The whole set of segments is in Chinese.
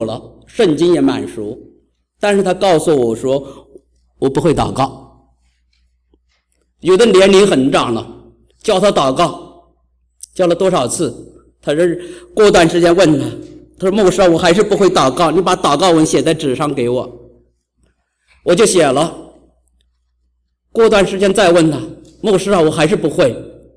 了，圣经也蛮熟，但是他告诉我说我不会祷告。有的年龄很长了，叫他祷告，叫了多少次，他是过段时间问他说牧师，我还是不会祷告，你把祷告文写在纸上给我。我就写了，过段时间再问他，牧师我还是不会，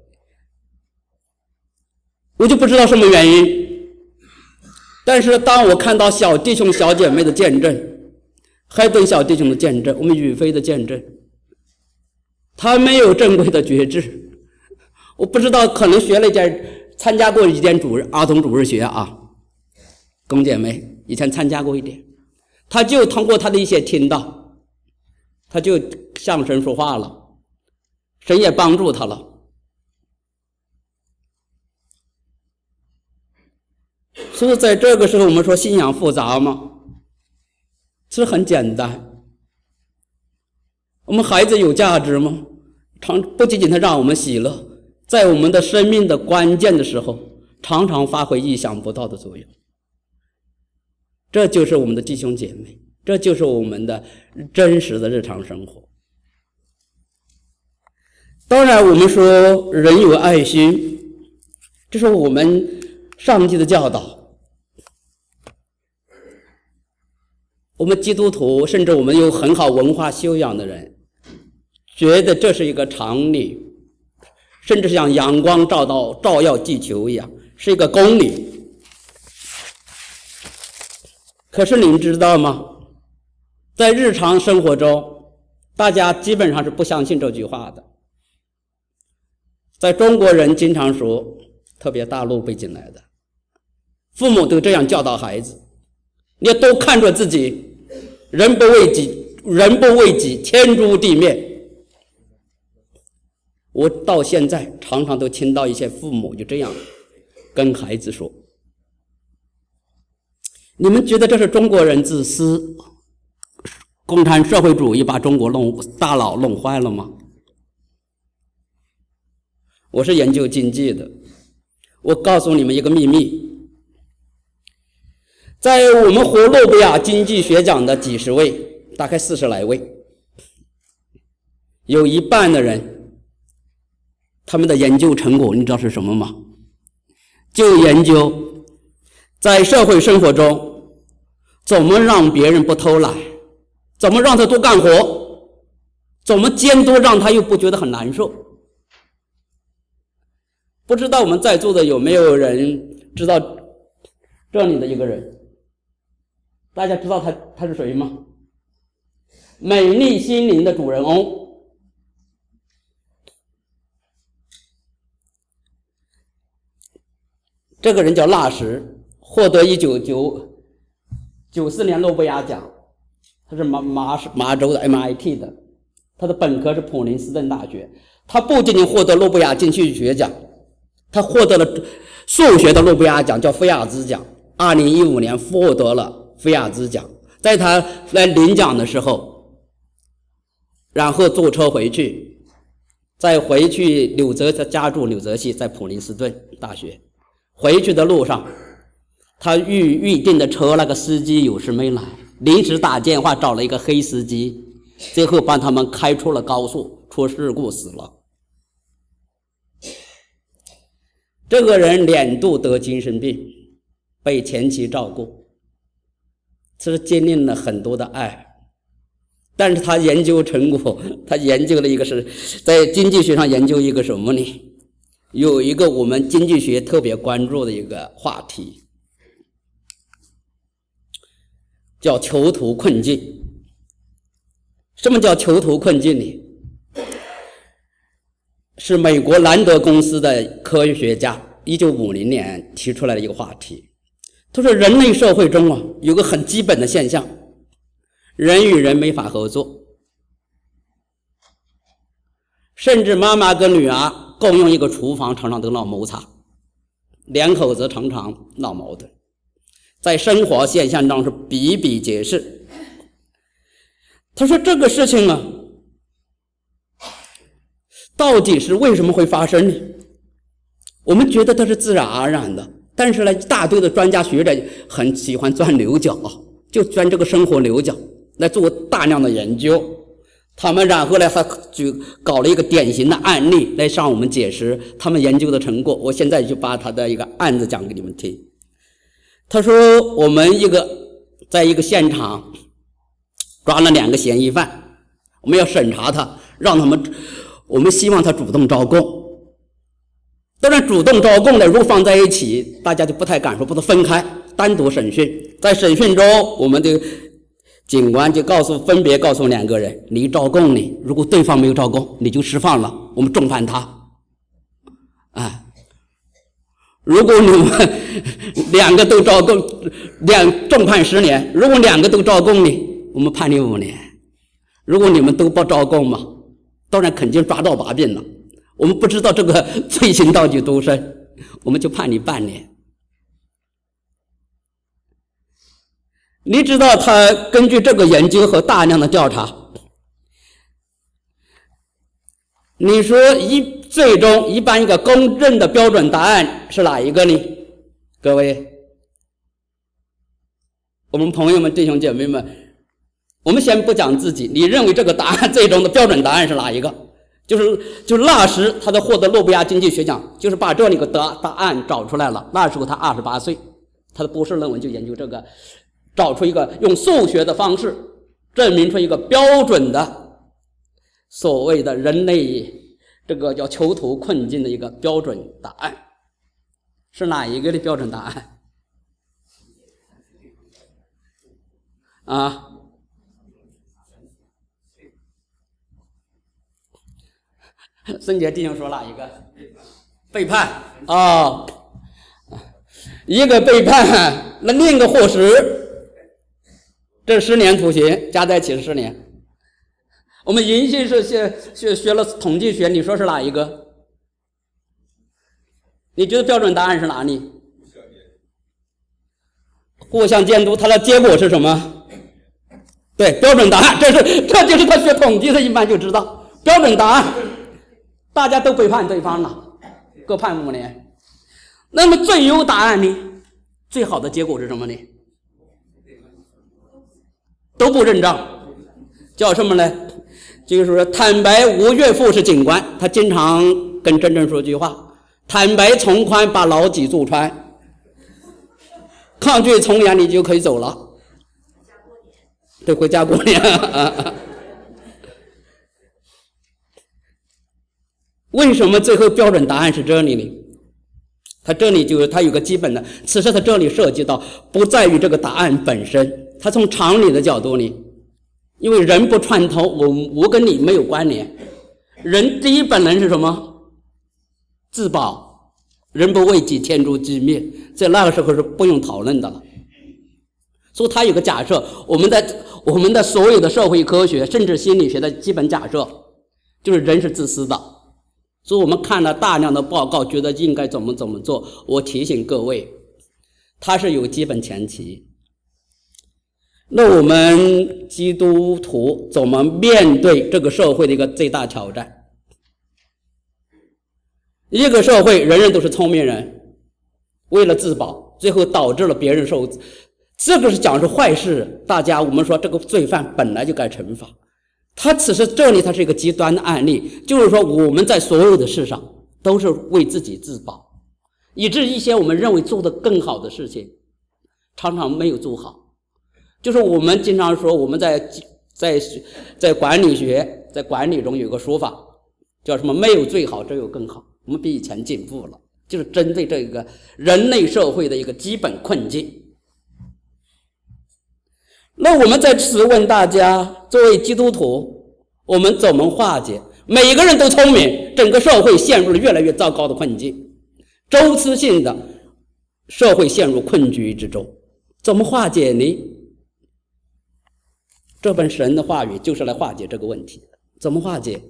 我就不知道什么原因。但是当我看到小弟兄小姐妹的见证，海顿小弟兄的见证，我们宇飞的见证，他没有正规的觉知，我不知道，可能学了参加过一点儿童主日学啊，龚姐妹以前参加过一点，他就通过他的一些听到，他就向神说话了，神也帮助他了。所以在这个时候我们说信仰复杂吗？是很简单。我们孩子有价值吗？不仅仅他让我们喜乐，在我们的生命的关键的时候常常发挥意想不到的作用。这就是我们的弟兄姐妹，这就是我们的真实的日常生活。当然我们说人有爱心，这是我们上帝的教导，我们基督徒甚至我们有很好文化修养的人觉得这是一个常理，甚至像阳光照耀地球一样，是一个公理。可是您知道吗？在日常生活中大家基本上是不相信这句话的。在中国人经常说，特别大陆背景来的父母都这样教导孩子，你要都看着自己，人不为己，天诛地灭。我到现在常常都听到一些父母就这样跟孩子说。你们觉得这是中国人自私，共产社会主义把中国大脑弄坏了吗？我是研究经济的，我告诉你们一个秘密，在我们获诺贝尔经济学奖的几十位，大概40来位，有一半的人他们的研究成果你知道是什么吗？就研究在社会生活中怎么让别人不偷懒，怎么让他多干活，怎么监督让他又不觉得很难受。不知道我们在座的有没有人知道这里的一个人？大家知道他是谁吗？美丽心灵的主人翁。这个人叫纳什，获得1994年诺贝尔奖，他是麻州的 MIT 的，他的本科是普林斯顿大学。他不仅仅获得诺贝尔经济学奖，他获得了数学的诺贝尔奖，叫菲亚兹奖。2015年获得了菲亚兹奖。在他来领奖的时候，然后坐车回去，再回去他家住纽泽西，在普林斯顿大学。回去的路上，他预定的车那个司机有事没来，临时打电话找了一个黑司机，最后帮他们开出了高速，出事故死了。这个人2度得精神病，被前妻照顾，是经历了很多的爱。但是他研究成果，他研究了一个是在经济学上研究一个什么呢？有一个我们经济学特别关注的一个话题，叫囚徒困境。什么叫囚徒困境呢？是美国兰德公司的科学家1950年提出来的一个话题。他说人类社会中有个很基本的现象，人与人没法合作，甚至妈妈跟女儿共用一个厨房常常都闹摩擦，两口子常常闹矛盾，在生活现象中是比比皆是。他说这个事情到底是为什么会发生呢？我们觉得它是自然而然的， 但是呢，一大堆的专家学者很喜欢钻牛角，就钻这个生活牛角来做大量的研究。他们然后呢，还搞了一个典型的案例来向我们解释他们研究的成果。我现在就把他的一个案子讲给你们听。他说，我们在一个现场抓了2个嫌疑犯，我们要审查他，我们希望他主动招供。当然主动招供的，如果放在一起，大家就不太敢说，不能分开单独审讯。在审讯中，我们的警官就分别告诉2个人，你招供你，如果对方没有招供，你就释放了，我们重判他。如果你们2个都招供，重判10年；如果2个都招供你，我们判你5年。如果你们都不招供嘛，当然肯定抓到把柄了。我们不知道这个罪行到底多深，我们就判你半年。你知道他根据这个研究和大量的调查，你说最终一般一个公认的标准答案是哪一个呢？各位，我们朋友们、弟兄姐妹们，我们先不讲自己，你认为这个答案最终的标准答案是哪一个？就是那时他的获得诺贝尔经济学奖，就是把这里个答案找出来了。那时候他28岁，他的博士论文就研究这个，找出一个用数学的方式证明出一个标准的所谓的人类这个叫囚徒困境的一个标准答案。是哪一个的标准答案啊？孙杰弟兄说哪一个？背叛哦，一个背叛，那另一个获释，这10年徒刑，加在一起是10年。我们银杏是学了统计学，你说是哪一个？你觉得标准答案是哪里？互相监督，它的结果是什么？对，标准答案，这就是他学统计的，一般就知道标准答案。大家都背叛对方了，各判5年。那么最优答案呢？最好的结果是什么呢？都不认账，叫什么呢？就是说坦白无岳父是警官，他经常跟真正说句话：坦白从宽，把牢脊柱穿；抗拒从严，你就可以走了。对，回家过年。为什么最后标准答案是这里呢？它这里就是它有个基本的，此时它这里涉及到不在于这个答案本身，它从常理的角度呢，因为人不串通，我跟你没有关联。人第一本能是什么？自保，人不为己，天诛地灭，在那个时候是不用讨论的了。所以它有个假设，我们的所有的社会科学甚至心理学的基本假设就是人是自私的。所以我们看了大量的报告，觉得应该怎么做。我提醒各位，它是有基本前提。那我们基督徒怎么面对这个社会的一个最大挑战？一个社会人人都是聪明人，为了自保，最后导致了别人受，这个是讲是坏事。我们说这个罪犯本来就该惩罚。他此时这里他是一个极端的案例，就是说我们在所有的事上都是为自己自保，以致一些我们认为做得更好的事情常常没有做好。就是我们经常说，我们在管理学在管理中有个说法叫什么？没有最好，只有更好。我们比以前进步了，就是针对这个人类社会的一个基本困境。那我们在此问大家，作为基督徒，我们怎么化解？每一个人都聪明，整个社会陷入了越来越糟糕的困境，周期性的社会陷入困局之中，怎么化解呢？这本神的话语就是来化解这个问题。怎么化解？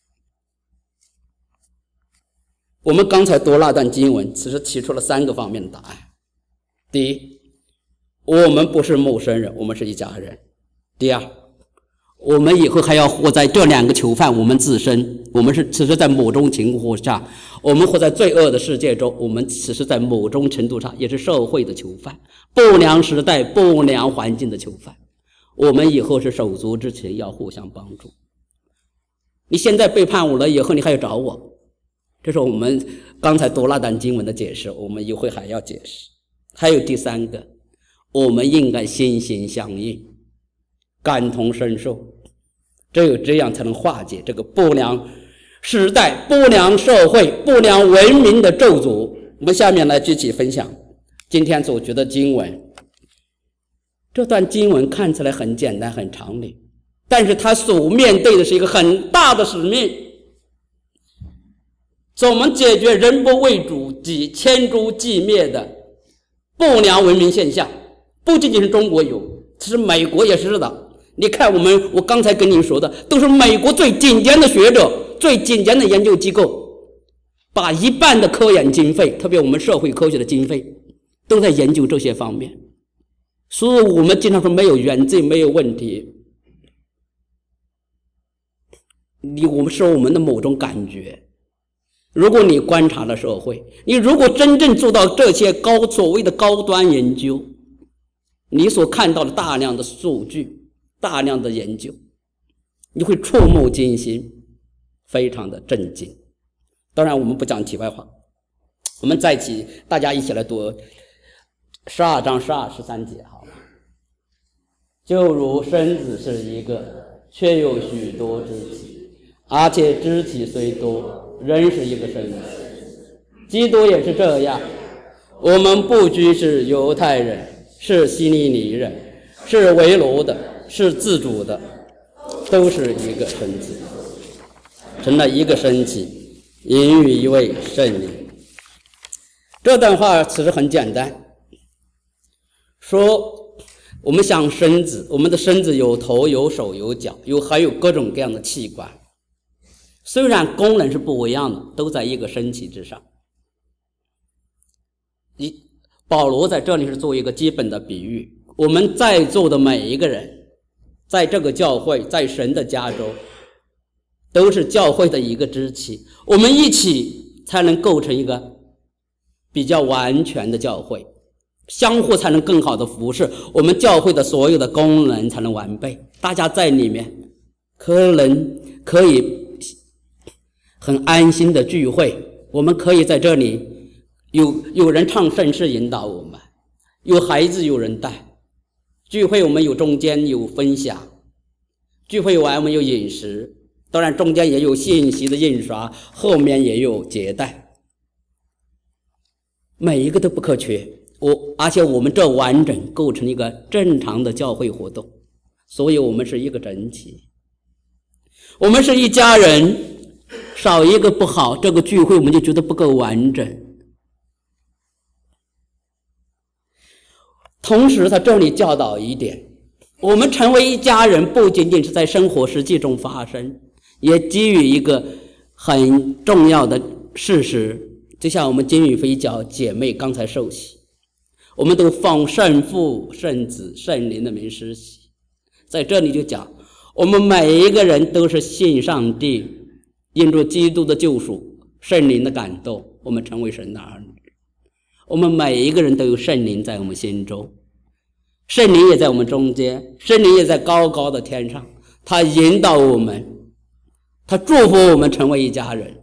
我们刚才读那段经文，其实提出了3个方面的答案。第一，我们不是陌生人，我们是一家人。第二， 我们以后还要活在这两个囚犯，我们自身，我们是此时在某种情况下，我们活在罪恶的世界中，我们此时在某种程度上也是社会的囚犯，不良时代、不良环境的囚犯。我们以后是手足之情，要互相帮助。你现在背叛我了，以后你还要找我，这是我们刚才读那段经文的解释，我们一会还要解释。还有第三个，我们应该心心相印，感同身受，只有这样才能化解这个不良时代、不良社会、不良文明的咒诅。我们下面来具体分享今天所学的经文。这段经文看起来很简单、很常理，但是它所面对的是一个很大的使命。怎么解决人不为主及千诛寂灭的不良文明现象？不仅仅是中国有，其实美国也是的。你看我刚才跟你说的，都是美国最顶尖的学者、最顶尖的研究机构，把一半的科研经费，特别我们社会科学的经费，都在研究这些方面。所以我们经常说没有原罪，没有问题。我们说我们的某种感觉，如果你观察了社会，你如果真正做到这些所谓的高端研究，你所看到的大量的数据、大量的研究，你会触目惊心，非常的震惊。当然我们不讲题外话，我们大家一起来读12章12、13节好了。就如身子是一个，却有许多肢体，而且肢体虽多，仍是一个身子。基督也是这样，我们不拘是犹太人，是希利尼人，是为奴的，是自主的，都是一个身子，成了一个身体，因于一位圣灵。这段话其实很简单，说我们像身子，我们的身子有头有手有脚，还有各种各样的器官，虽然功能是不一样的，都在一个身体之上。保罗在这里是做一个基本的比喻，我们在座的每一个人，在这个教会，在神的家中，都是教会的一个肢体，我们一起才能构成一个比较完全的教会，相互才能更好的服侍，我们教会的所有的功能才能完备。大家在里面可以很安心的聚会，我们可以在这里有人唱圣诗引导我们，有孩子有人带，聚会我们有中间有分享，聚会完我们有饮食，当然中间也有信息的印刷，后面也有接待，每一个都不可缺。而且我们这完整构成一个正常的教会活动，所以我们是一个整体，我们是一家人，少一个不好，这个聚会我们就觉得不够完整。同时他这里教导一点，我们成为一家人不仅仅是在生活实际中发生，也基于一个很重要的事实，就像我们金宇飞教姐妹刚才受洗，我们都奉圣父、圣子、圣灵的名施洗。在这里就讲，我们每一个人都是信上帝，因着基督的救赎、圣灵的感动，我们成为神的儿女。我们每一个人都有圣灵在我们心中，圣灵也在我们中间，圣灵也在高高的天上，他引导我们，他祝福我们成为一家人。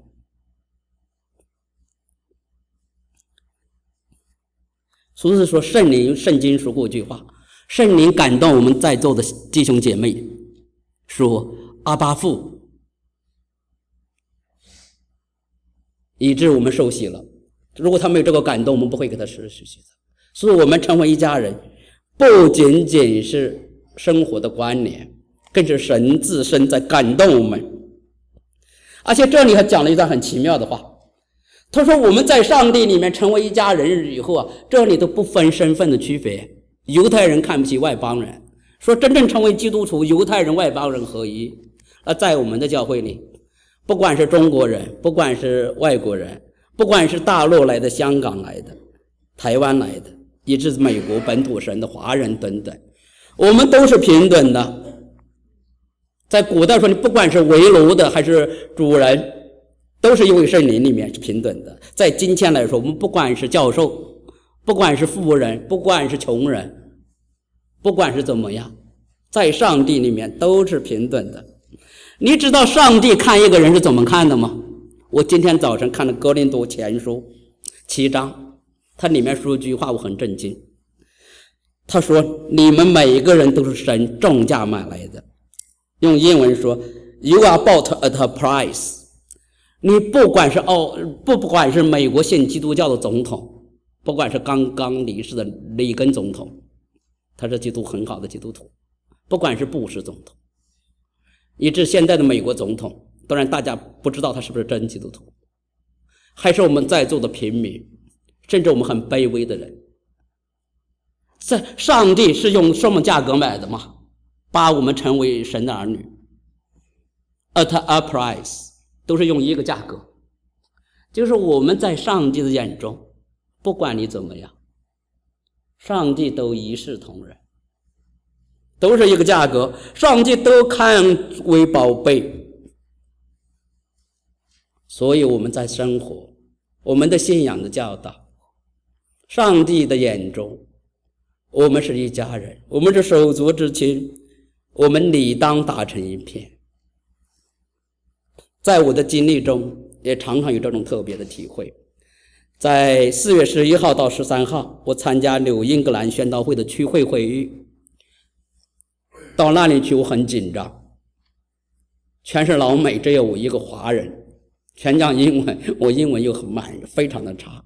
所以说圣经说过一句话，圣灵感动我们在座的弟兄姐妹，说阿爸父，以致我们受洗了。如果他没有这个感动，我们不会给他施洗的。所以我们成为一家人，不仅仅是生活的关联，更是神自身在感动我们。而且这里还讲了一段很奇妙的话，他说我们在上帝里面成为一家人以后这里都不分身份的区别，犹太人看不起外邦人，说真正成为基督徒，犹太人外邦人合一。在我们的教会里，不管是中国人，不管是外国人，不管是大陆来的、香港来的、台湾来的，以至美国本土神的华人等等，我们都是平等的。 在古代说，你不管是围炉的还是主人，都是一位圣灵里面是平等的。在今天来说，我们不管是教授，不管是富人，不管是穷人，不管是怎么样，在上帝里面都是平等的。你知道上帝看一个人是怎么看的吗？我今天早晨看了哥林多前书7章，它里面说一句话我很震惊。他说你们每一个人都是神重价买来的，用英文说 You are bought at a price。 你不管是美国信基督教的总统，不管是刚刚离世的里根总统，他是基督很好的基督徒，不管是布什总统，以致现在的美国总统，当然大家不知道他是不是真基督徒，还是我们在座的平民，甚至我们很卑微的人，在上帝是用什么价格买的吗？把我们成为神的儿女 at a price， 都是用一个价格，就是我们在上帝的眼中，不管你怎么样，上帝都一视同仁，都是一个价格，上帝都看为宝贝。所以我们在生活，我们的信仰的教导，上帝的眼中我们是一家人，我们是手足之亲，我们理当打成一片。在我的经历中也常常有这种特别的体会。在4月11号到13号，我参加纽英格兰宣道会的区会会议，到那里去我很紧张，全是老美，只有我一个华人，全讲英文，我英文又很慢，非常的差。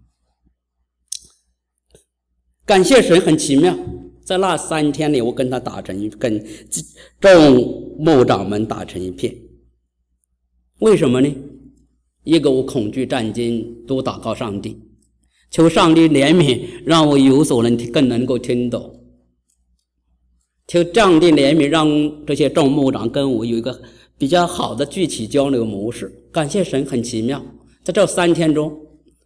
感谢神很奇妙，在那3天里，我跟众牧长们打成一片。为什么呢？一个我恐惧战惊，多祷告上帝，求上帝怜悯，让我有所更能够听懂，求上帝怜悯，让这些众牧长跟我有一个比较好的具体交流模式。感谢神很奇妙，在这3天中，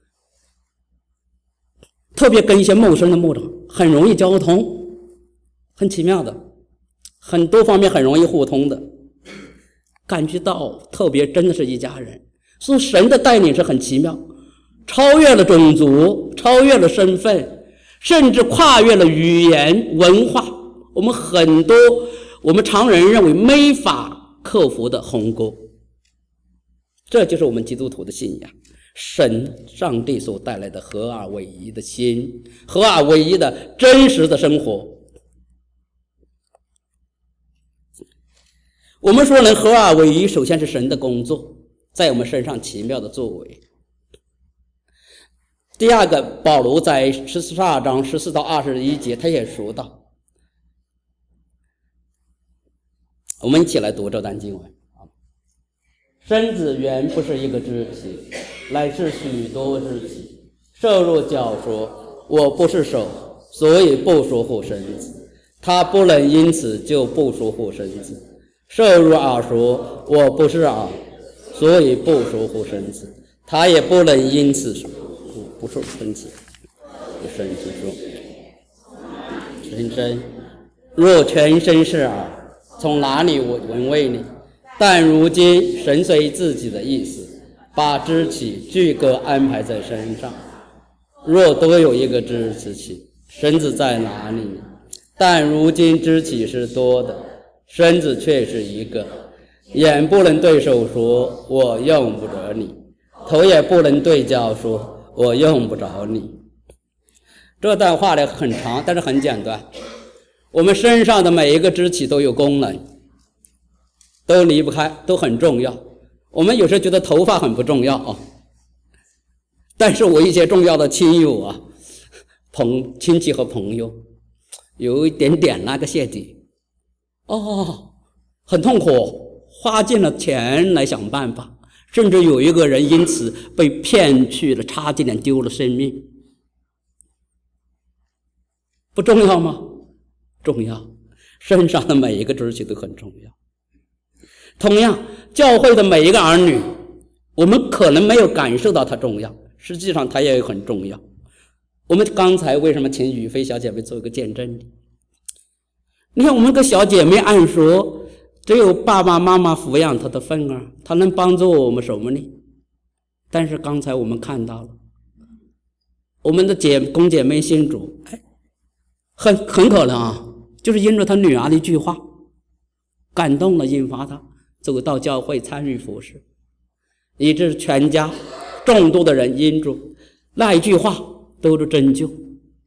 特别跟一些陌生的牧长很容易交通，很奇妙的，很多方面很容易互通的，感觉到特别真的是一家人。所以神的带领是很奇妙，超越了种族，超越了身份，甚至跨越了语言文化，我们很多我们常人认为没法克服的鸿沟。这就是我们基督徒的信仰，神上帝所带来的合而为一的心，合而为一的真实的生活。我们说能合而为一，首先是神的工作在我们身上奇妙的作为。第二个，保罗在12章14到21节他也说到，我们一起来读这段经文。身子原不是一个肢体，乃是许多肢体。设若脚说我不是手，所以不疏忽身子，他不能因此就不疏忽身子。设若耳说我不是耳，所以不疏忽身子，他也不能因此不疏忽身子。身子说全身，若全身是耳，从哪里闻味呢？但如今神随自己的意思，把肢体俱各安排在身上。若多有一个肢体，身子在哪里呢？但如今肢体是多的，身子却是一个。眼不能对手说我用不着你，头也不能对脚说我用不着你。这段话呢很长，但是很简单。我们身上的每一个肢体都有功能，都离不开，都很重要。我们有时候觉得头发很不重要啊，但是我一些重要的亲友啊，亲戚和朋友有一点点那个屑底，很痛苦，花尽了钱来想办法，甚至有一个人因此被骗去了，差几点丢了生命。不重要吗？重要，身上的每一个肢体都很重要。同样，教会的每一个儿女，我们可能没有感受到它重要，实际上它也很重要。我们刚才为什么请宇飞小姐妹做一个见证？你看我们个小姐妹按说只有爸爸妈妈抚养他的份儿，他能帮助我们什么呢？但是刚才我们看到了，我们的公姐妹信主，很可能啊，就是因着他女儿的一句话感动了，引发他走到教会参与服事，以致全家众多的人因着那一句话得着拯救。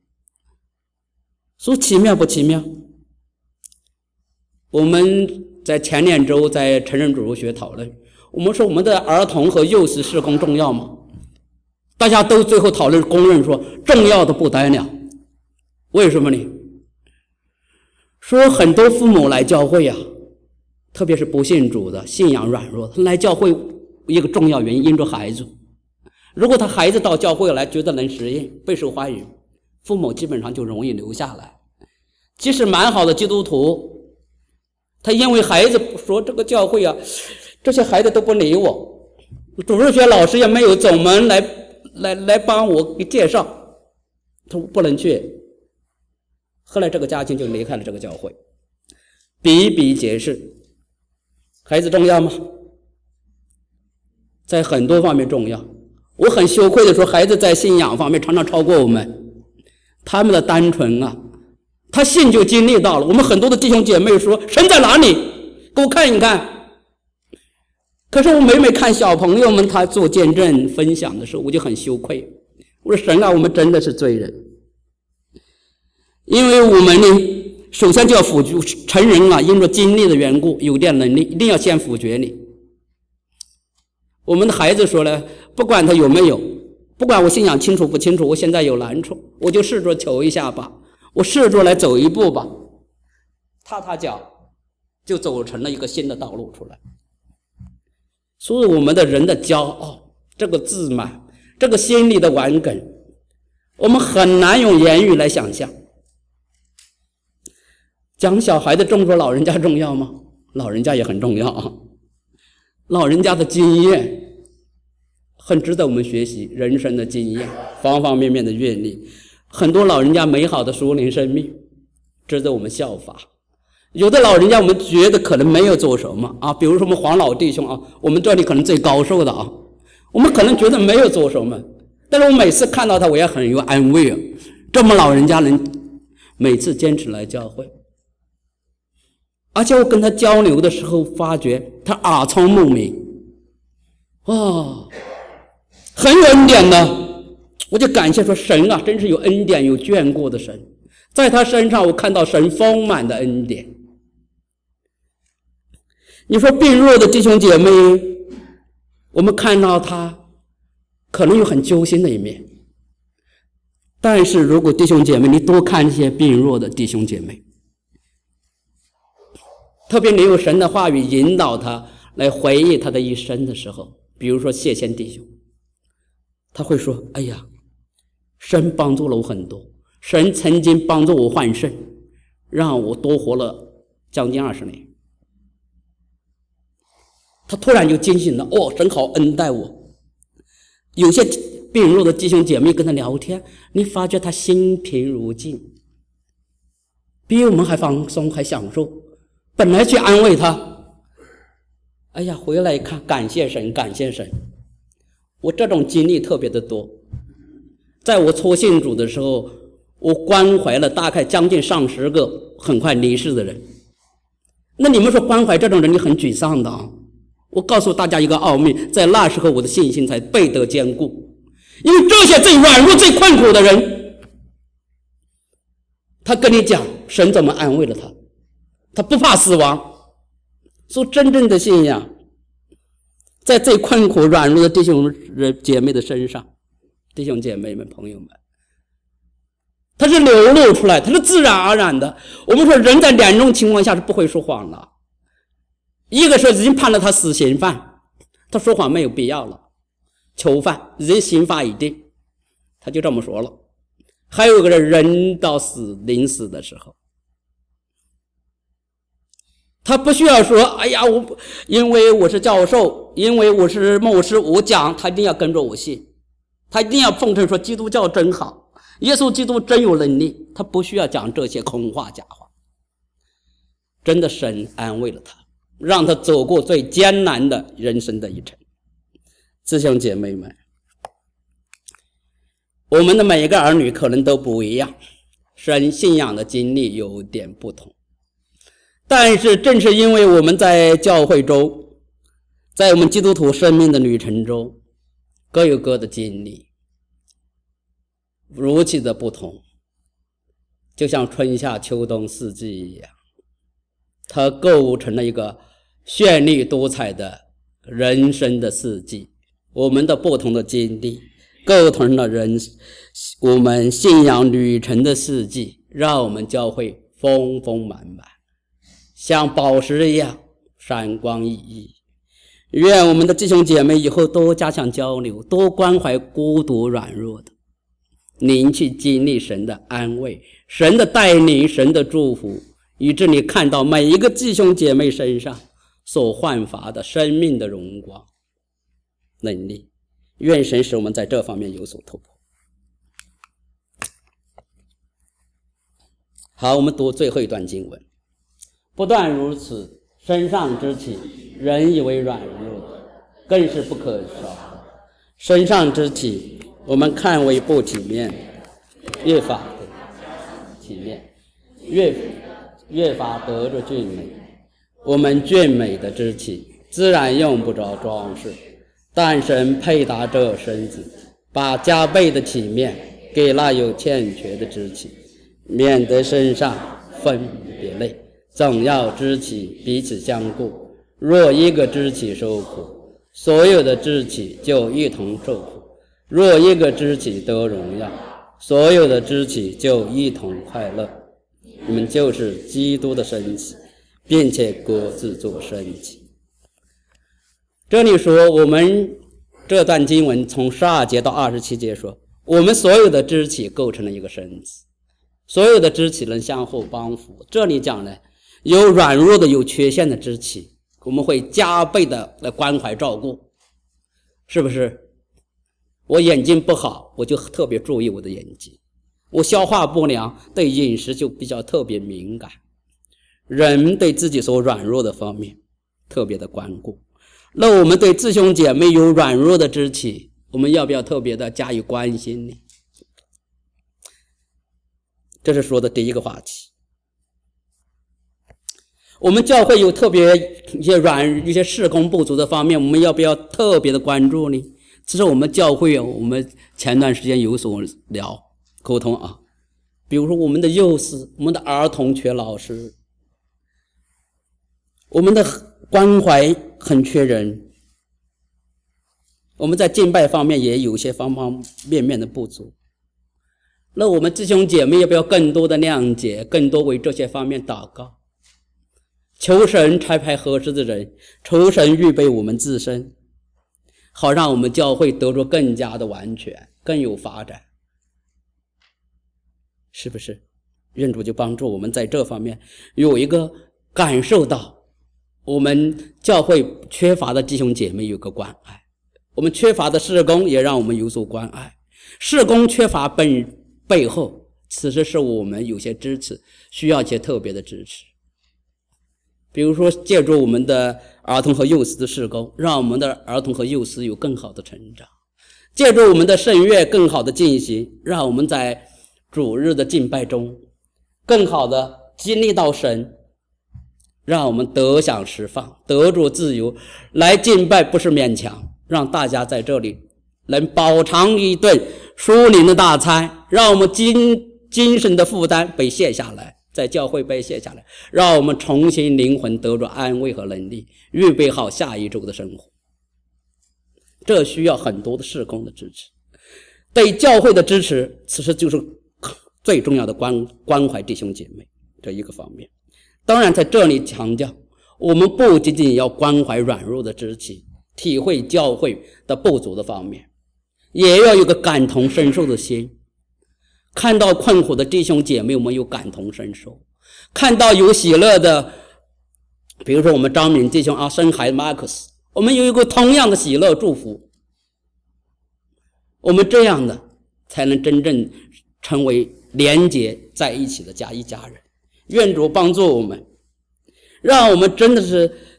说奇妙不奇妙？我们在前2周在成人主日学讨论，我们说我们的儿童和幼师事工重要吗？大家都最后讨论公认说重要的不得了。为什么呢？说很多父母来教会特别是不信主的、信仰软弱的，来教会一个重要原因因着孩子。如果他孩子到教会来觉得能适应、备受欢迎，父母基本上就容易留下来。即使蛮好的基督徒，他因为孩子说这个教会这些孩子都不理我，主日学老师也没有走门来帮我给介绍，他不能去。后来这个家庭就离开了这个教会。比比皆是。孩子重要吗？在很多方面重要。我很羞愧的说，孩子在信仰方面常常超过我们。他们的单纯他信就经历到了。我们很多的弟兄姐妹说神在哪里，给我看一看。可是我每看小朋友们他做见证分享的时候，我就很羞愧。我说神我们真的是罪人。因为我们呢，首先就要否决成人因着经历的缘故，有点能力，一定要先否决你。我们的孩子说了，不管他有没有，不管我信仰清楚不清楚，我现在有难处，我就试着求一下吧，我试着来走一步吧，踏脚就走成了一个新的道路出来。所以我们的人的骄傲，这个自满，这个心理的顽梗，我们很难用言语来想象。讲小孩的重说老人家重要吗？老人家也很重要老人家的经验很值得我们学习，人生的经验，方方面面的阅历，很多老人家美好的属灵生命值得我们效法。有的老人家我们觉得可能没有做什么比如说我们黄老弟兄我们这里可能最高寿的我们可能觉得没有做什么，但是我每次看到他我也很有安慰这么老人家能每次坚持来教会。而且我跟他交流的时候发觉他耳聪目明很有恩典的。我就感谢说神真是有恩典有眷顾的神，在他身上我看到神丰满的恩典。你说病弱的弟兄姐妹，我们看到他可能有很揪心的一面，但是如果弟兄姐妹你多看一些病弱的弟兄姐妹，特别你有神的话语引导他来回忆他的一生的时候，比如说谢贤弟兄，他会说哎呀，神帮助了我很多，神曾经帮助我换肾，让我多活了将近20年。他突然就惊醒了，神好恩待我。有些病弱的弟兄姐妹跟他聊天，你发觉他心平如镜，比我们还放松还享受。本来去安慰他，哎呀，回来一看，感谢神感谢神。我这种经历特别的多。在我初信主的时候，我关怀了大概将近上10个很快离世的人。那你们说关怀这种人你很沮丧的我告诉大家一个奥秘，在那时候我的信心才倍得坚固。因为这些最软弱最困苦的人，他跟你讲神怎么安慰了他，他不怕死亡。说真正的信仰在最困苦软弱的弟兄姐妹的身上，弟兄姐妹们朋友们，它是流露出来，它是自然而然的。我们说人在2种情况下是不会说谎的，一个是已经判了他死刑犯，他说谎没有必要了，囚犯已经刑罚已定，他就这么说了。还有一个人到临死的时候，他不需要说哎呀，因为我是教授，因为我是牧师，我讲他一定要跟着我信，他一定要奉承说基督教真好，耶稣基督真有能力，他不需要讲这些空话假话。真的神安慰了他， 让他走过最艰难的人生的一程。弟兄姐妹们，我们的每一个儿女可能都不一样，生信仰的经历有点不同，但是正是因为我们在教会中，在我们基督徒生命的旅程中，各有各的经历，如此的不同，就像春夏秋冬四季一样，它构成了一个绚丽多彩的人生的四季。我们的不同的经历构成了我们信仰旅程的四季，让我们教会丰丰满满，像宝石一样闪光熠熠。愿我们的弟兄姐妹以后多加强交流，多关怀孤独软弱的，您去经历神的安慰，神的带领，神的祝福，以致你看到每一个弟兄姐妹身上所焕发的生命的荣光能力。愿神使我们在这方面有所突破。好，我们读最后一段经文。不但如此，身上之气，人以为软弱的，更是不可少的。身上之气，我们看为不体面，越发体面，越发得着俊美。我们俊美的之气，自然用不着装饰，但神配搭这身子，把加倍的体面给那有欠缺的肢体，免得身上分别类，总要肢体彼此相顾。若一个肢体受苦，所有的肢体就一同受苦；若一个肢体得荣耀，所有的肢体就一同快乐。你们就是基督的身体，并且各自做身体。这里说，我们这段经文从12节到27节说，我们所有的肢体构成了一个身体，所有的肢体能相互帮扶。这里讲呢，有软弱的有缺陷的肢体，我们会加倍的来关怀照顾，是不是？我眼睛不好，我就特别注意我的眼睛；我消化不良，对饮食就比较特别敏感。人对自己所软弱的方面特别的关顾。那我们对弟兄姐妹有软弱的肢体，我们要不要特别的加以关心呢？这是说的第一个话题。我们教会有特别一些事工不足的方面，我们要不要特别的关注呢？其实我们教会我们前段时间有所沟通啊，比如说我们的幼师，我们的儿童缺老师，我们的关怀很缺人，我们在敬拜方面也有些方方面面的不足。那我们弟兄姐妹要不要更多的谅解，更多为这些方面祷告，求神差派合适的人，求神预备我们自身，好让我们教会得着更加的完全，更有发展，是不是？愿主就帮助我们在这方面有一个感受到我们教会缺乏的弟兄姐妹有个关爱，我们缺乏的事工也让我们有所关爱。事工缺乏背后，其实是我们有些支持需要一些特别的支持。比如说借助我们的儿童和幼师的事工，让我们的儿童和幼师有更好的成长；借助我们的圣乐更好的进行，让我们在主日的敬拜中更好的经历到神，让我们得享释放，得着自由。来敬拜不是勉强，让大家在这里能饱尝一顿属灵的大餐，让我们精神的负担被卸下来，在教会被卸下来，让我们重新灵魂得着安慰和能力，预备好下一周的生活。这需要很多的事工的支持，对教会的支持，其实就是最重要的关怀弟兄姐妹这一个方面。当然在这里强调，我们不仅仅要关怀软弱的肢体，体会教会的不足的方面，也要有个感同身受的心。看到困苦的弟兄姐妹，我们有感同身受；看到有喜乐的，比如说我们张敏弟兄啊，生孩子马克斯，我们有一个同样的喜乐祝福。我们这样的才能真正成为连结在一起的一家人。愿主帮助我们，让我们真的是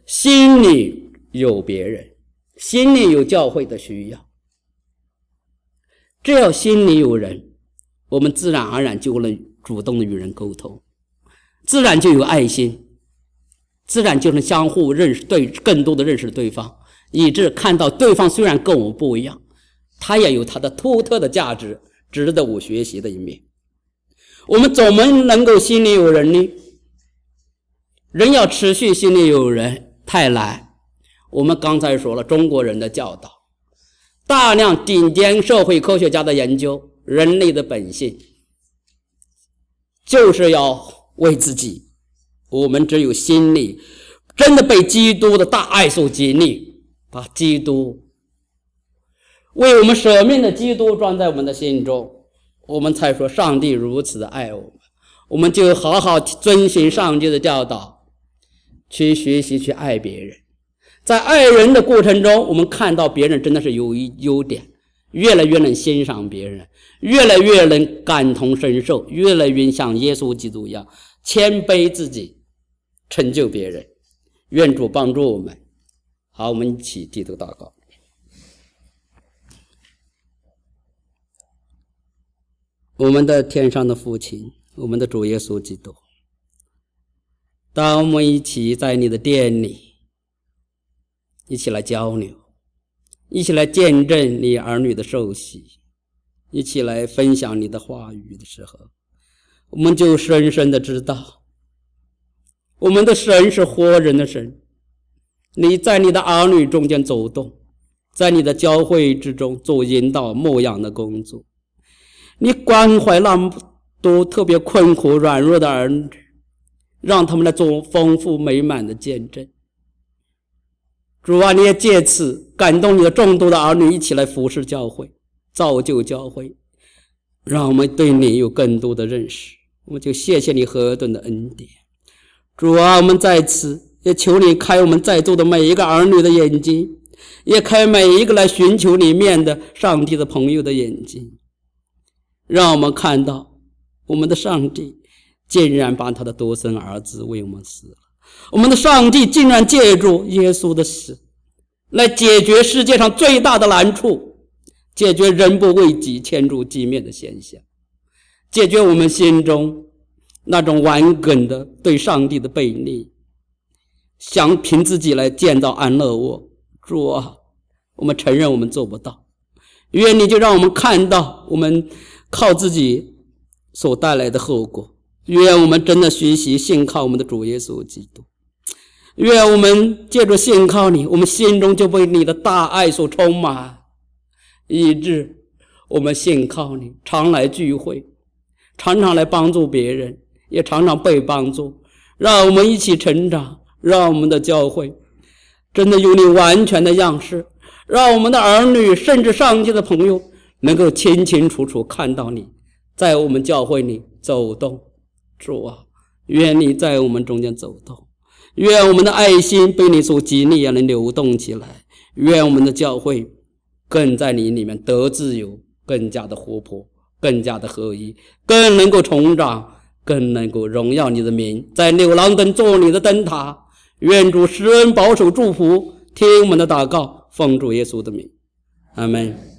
心里有别人，心里有教会的需要。只要心里有人，我们自然而然就能主动的与人沟通，自然就有爱心，自然就能相互认识，更多的认识对方，以致看到对方虽然跟我们不一样，他也有他的独特的价值，值得我学习的一面。我们怎么能够心里有人呢？人要持续心里有人太难。我们刚才说了中国人的教导，大量顶尖社会科学家的研究，人类的本性就是要为自己。我们只有心里真的被基督的大爱所激励，把基督为我们舍命的基督装在我们的心中，我们才说上帝如此的爱我们。我们就好好遵循上帝的教导，去学习去爱别人。在爱人的过程中，我们看到别人真的是有优点，越来越能欣赏别人，越来越能感同身受，越来越像耶稣基督一样谦卑自己，成就别人。愿主帮助我们。好，我们一起低头祷告。我们的天上的父亲，我们的主耶稣基督，当我们一起在你的殿里一起来交流，一起来见证你儿女的受洗，一起来分享你的话语的时候，我们就深深的知道，我们的神是活人的神，你在你的儿女中间走动，在你的教会之中做引导牧养的工作，你关怀那么多特别困苦软弱的儿女，让他们来做丰富美满的见证。主啊，你也借此感动你的众多的儿女一起来服侍教会，造就教会，让我们对你有更多的认识。我们就谢谢你何等的恩典。主啊，我们在此也求你开我们在座的每一个儿女的眼睛，也开每一个来寻求你面的上帝的朋友的眼睛，让我们看到我们的上帝竟然把他的独生儿子为我们死了。我们的上帝竟然借助耶稣的死来解决世界上最大的难处，解决人不为己牵住寂灭的现象，解决我们心中那种顽梗的对上帝的背逆，想凭自己来建造安乐窝。主啊，我们承认我们做不到，愿你就让我们看到我们靠自己所带来的后果。愿我们真的学习信靠我们的主耶稣基督，愿我们借着信靠你，我们心中就被你的大爱所充满，以致我们信靠你，常来聚会，常常来帮助别人，也常常被帮助。让我们一起成长，让我们的教会真的有你完全的样式，让我们的儿女甚至上帝的朋友能够清清楚楚看到你在我们教会里走动。主啊，愿你在我们中间走动，愿我们的爱心被你所激励，也能流动起来，愿我们的教会更在你里面得自由，更加的活泼，更加的合一，更能够成长，更能够荣耀你的名，在流浪灯做你的灯塔。愿主施恩保守祝福，听我们的祷告，奉主耶稣的名，阿们。